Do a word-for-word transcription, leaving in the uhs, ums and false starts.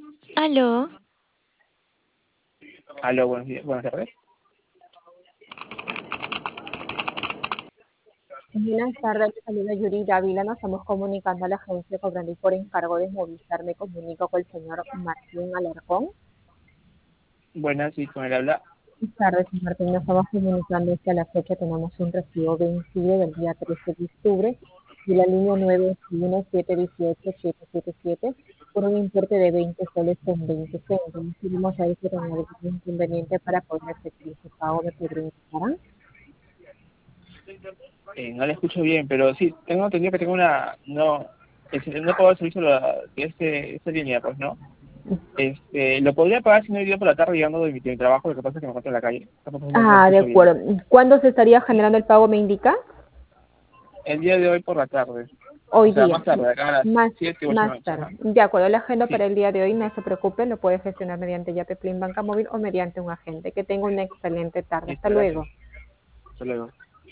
Aló, Aló, buenos días, buenas tardes. Buenas tardes, le saluda Yuri Dávila. Nos estamos comunicando a la agencia cobrando por encargo de Movistar. Me comunico con el señor Martín Alarcón. Buenas, sí, con él habla. Buenas tardes, señor Martín. Nos estamos comunicando es que a la fecha tenemos un recibo vencido del día trece de octubre de la línea nueve uno siete uno ocho siete siete siete por un importe de veinte soles con veinte centavos. Queremos saber si tenía algún inconveniente para poder efectuar ese pago. ¿Me podría indicar? Eh, no le escucho bien, pero sí, tengo entendido que tengo una... No, es- no puedo el servicio de la- de este, esta línea, pues, ¿no? Este, lo podría pagar si no he ido por la tarde llegando de mi, de mi trabajo, lo que pasa es que me encuentro en la calle. Tampoco no, no Ah, de escucho bien. acuerdo. ¿Cuándo se estaría generando el pago, me indica? El día de hoy por la tarde. O Hoy sea, día, más tarde, acá a las más, siete u ocho de más la noche, tarde. ajá. De acuerdo, la agenda Sí, para el día de hoy, no se preocupe, lo puede gestionar mediante Yape Plin Banca Móvil o mediante un agente. Que tenga una excelente tarde. listo, Hasta gracias. luego. Hasta luego.